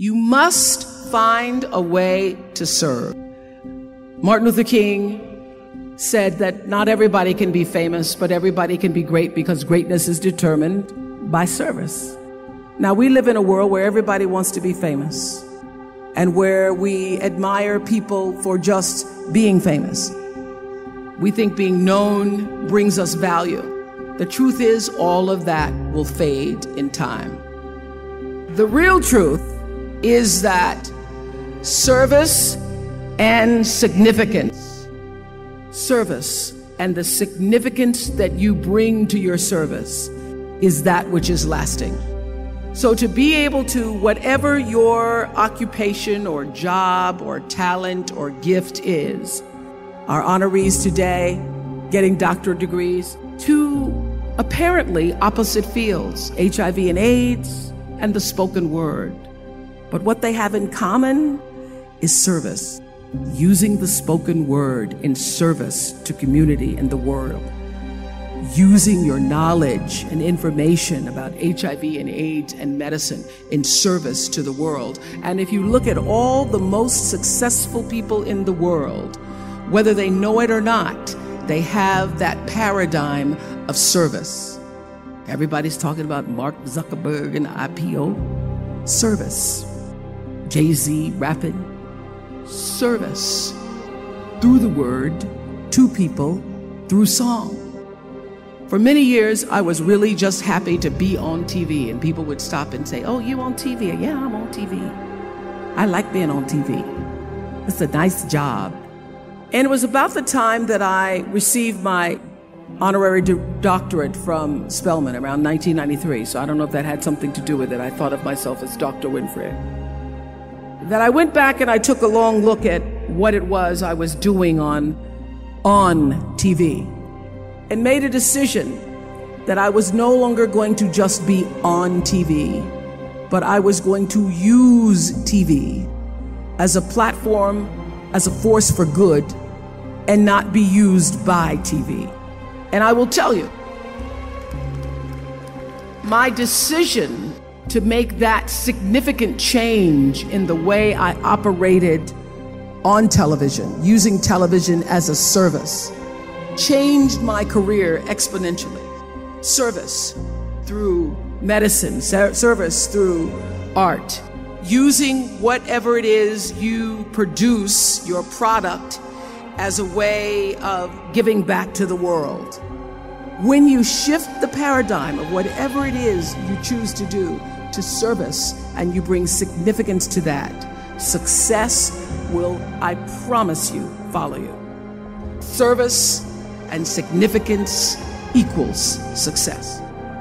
You must find a way to serve. Martin Luther King said that not everybody can be famous, but everybody can be great because greatness is determined by service. Now, we live in a world where everybody wants to be famous and where we admire people for just being famous. We think being known brings us value. The truth is, all of that will fade in time. The real truth is that service and significance, service and the significance that you bring to your service is that which is lasting. So to be able to, whatever your occupation or job or talent or gift is, our honorees today getting doctorate degrees, to apparently opposite fields, HIV and AIDS and the spoken word. But what they have in common is service, using the spoken word in service to community and the world, using your knowledge and information about HIV and AIDS and medicine in service to the world. And if you look at all the most successful people in the world, whether they know it or not, they have that paradigm of service. Everybody's talking about Mark Zuckerberg and IPO. Service. Jay-Z rapping. Service. Through the word, to people, through song. For many years, I was really just happy to be on TV, and people would stop and say, "Oh, you on TV?" "Yeah, I'm on TV. I like being on TV. It's a nice job." And it was about the time that I received my honorary doctorate from Spelman around 1993. So I don't know if that had something to do with it. I thought of myself as Dr. Winfrey. That I went back and I took a long look at what it was I was doing on TV and made a decision that I was no longer going to just be on TV, but I was going to use TV as a platform, as a force for good, and not be used by TV. And I will tell you, my decision to make that significant change in the way I operated on television, using television as a service, changed my career exponentially. Service through medicine, service through art, using whatever it is you produce, your product, as a way of giving back to the world. When you shift the paradigm of whatever it is you choose to do to service and you bring significance to that, success will, I promise you, follow you. Service and significance equals success.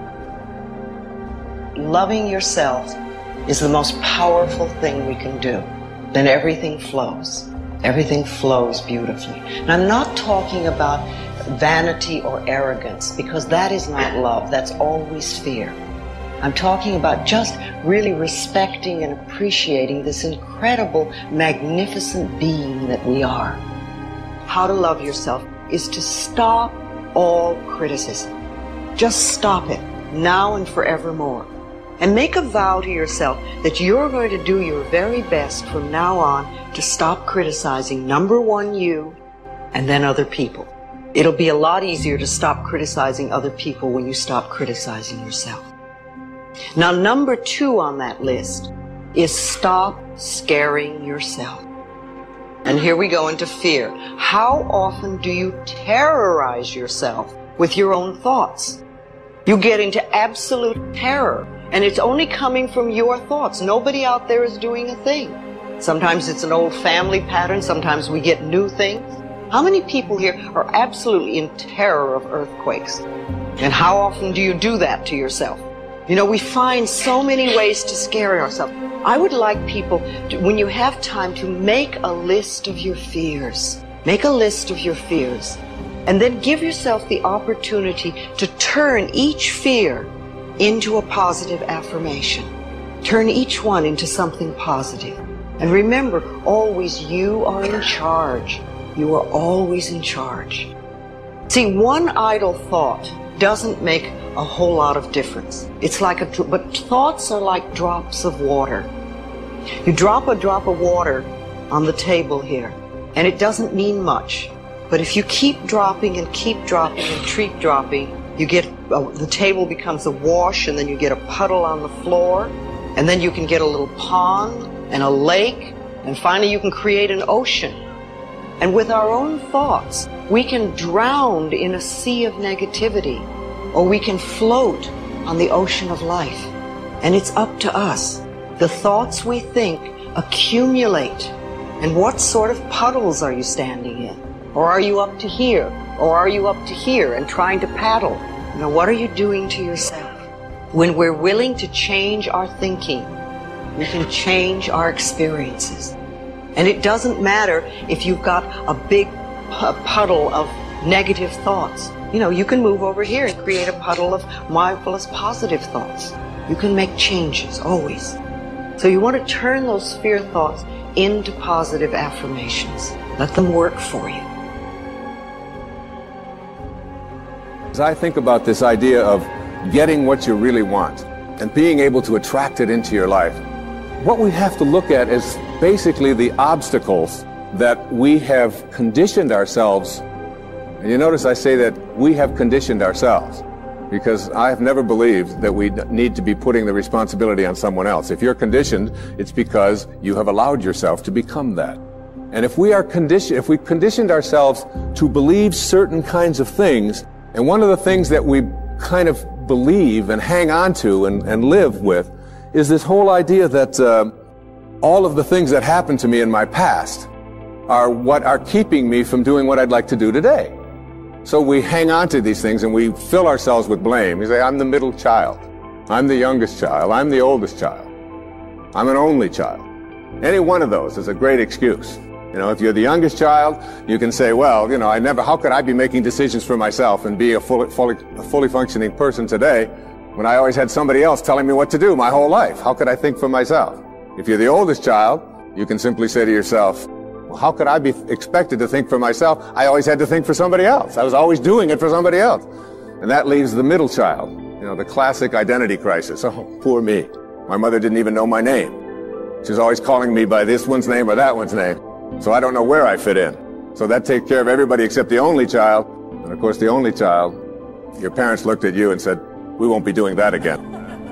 Loving yourself is the most powerful thing we can do. Then everything flows. Everything flows beautifully. And I'm not talking about vanity or arrogance, because that is not love. That's always fear. I'm talking about just really respecting and appreciating this incredible, magnificent being that we are. How to love yourself is to stop all criticism. Just stop it, now and forevermore. And make a vow to yourself that you're going to do your very best from now on to stop criticizing, number one, you, and then other people. It'll be a lot easier to stop criticizing other people when you stop criticizing yourself. Now, number two on that list is stop scaring yourself. And here we go into fear. How often do you terrorize yourself with your own thoughts? You get into absolute terror. And it's only coming from your thoughts. Nobody out there is doing a thing. Sometimes it's an old family pattern. Sometimes we get new things. How many people here are absolutely in terror of earthquakes? And how often do you do that to yourself? You know, we find so many ways to scare ourselves. I would like people, when you have time, to make a list of your fears. Make a list of your fears. And then give yourself the opportunity to turn each fear into a positive affirmation. Turn each one into something positive. And remember, always you are in charge. You are always in charge. See, one idle thought doesn't make a whole lot of difference. It's like but thoughts are like drops of water. You drop a drop of water on the table here, and it doesn't mean much. But if you keep dropping and keep dropping and keep dropping, you get, the table becomes a wash, and then you get a puddle on the floor, and then you can get a little pond and a lake, and finally you can create an ocean. And with our own thoughts, we can drown in a sea of negativity, or we can float on the ocean of life. And it's up to us. The thoughts we think accumulate. And what sort of puddles are you standing in? Or are you up to here? Or are you up to here and trying to paddle? You know, what are you doing to yourself? When we're willing to change our thinking, we can change our experiences. And it doesn't matter if you've got a big puddle of negative thoughts. You know, you can move over here and create a puddle of mindfulness, positive thoughts. You can make changes, always. So you want to turn those fear thoughts into positive affirmations. Let them work for you. As I think about this idea of getting what you really want and being able to attract it into your life, what we have to look at is basically the obstacles that we have conditioned ourselves. And you notice I say that we have conditioned ourselves, because I have never believed that we need to be putting the responsibility on someone else. If you're conditioned, it's because you have allowed yourself to become that. And if we conditioned ourselves to believe certain kinds of things, and one of the things that we kind of believe and hang on to and live with is this whole idea that all of the things that happened to me in my past are what are keeping me from doing what I'd like to do today. So we hang on to these things and we fill ourselves with blame. You say, I'm the middle child. I'm the youngest child. I'm the oldest child. I'm an only child. Any one of those is a great excuse. You know, if you're the youngest child, you can say, well, you know, how could I be making decisions for myself and be a fully functioning person today when I always had somebody else telling me what to do my whole life? How could I think for myself? If you're the oldest child, you can simply say to yourself, well, how could I be expected to think for myself? I always had to think for somebody else. I was always doing it for somebody else. And that leaves the middle child, you know, the classic identity crisis. Oh, poor me. My mother didn't even know my name. She was always calling me by this one's name or that one's name. So I don't know where I fit in. So that takes care of everybody except the only child. And of course, the only child, your parents looked at you and said, we won't be doing that again.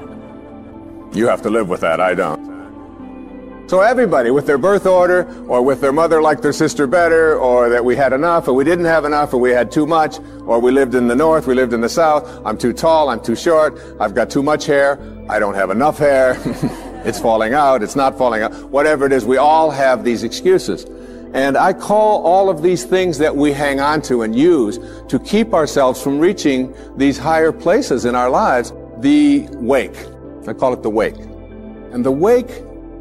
You have to live with that, I don't. So everybody, with their birth order, or with their mother liked their sister better, or that we had enough, or we didn't have enough, or we had too much, or we lived in the north, we lived in the south, I'm too tall, I'm too short, I've got too much hair, I don't have enough hair, it's falling out, it's not falling out, whatever it is, we all have these excuses. And I call all of these things that we hang on to and use to keep ourselves from reaching these higher places in our lives, the wake. I call it the wake. And the wake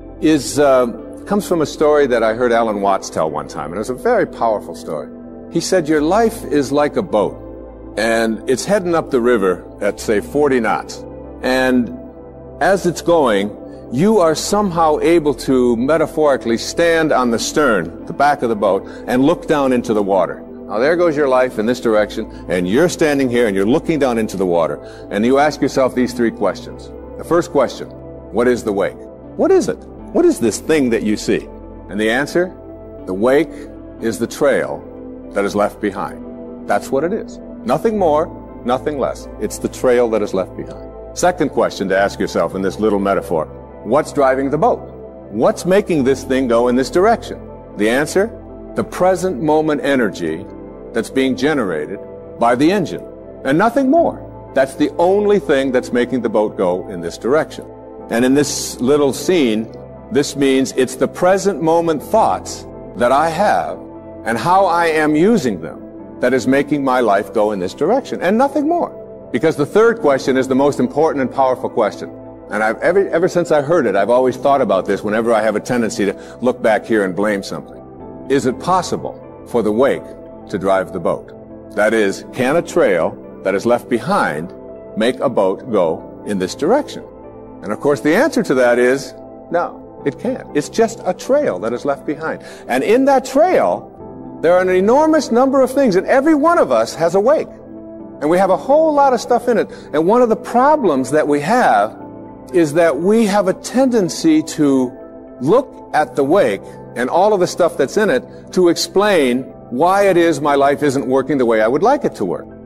comes from a story that I heard Alan Watts tell one time, and it was a very powerful story. He said, your life is like a boat, and it's heading up the river at, say, 40 knots. And as it's going, you are somehow able to metaphorically stand on the stern, the back of the boat, and look down into the water. Now there goes your life in this direction, and you're standing here and you're looking down into the water, and you ask yourself these three questions. The first question, what is the wake? What is it? What is this thing that you see? And the answer, the wake is the trail that is left behind. That's what it is. Nothing more, nothing less. It's the trail that is left behind. Second question to ask yourself in this little metaphor, what's driving the boat? What's making this thing go in this direction? The answer, the present moment energy that's being generated by the engine, and nothing more. That's the only thing that's making the boat go in this direction. And in this little scene, this means it's the present moment thoughts that I have and how I am using them that is making my life go in this direction, and nothing more. Because the third question is the most important and powerful question. And ever since I heard it, I've always thought about this whenever I have a tendency to look back here and blame something. Is it possible for the wake to drive the boat? That is, can a trail that is left behind make a boat go in this direction? And of course the answer to that is no, it can't. It's just a trail that is left behind. And in that trail, there are an enormous number of things, and every one of us has a wake. And we have a whole lot of stuff in it. And one of the problems that we have is that we have a tendency to look at the wake and all of the stuff that's in it to explain why it is my life isn't working the way I would like it to work.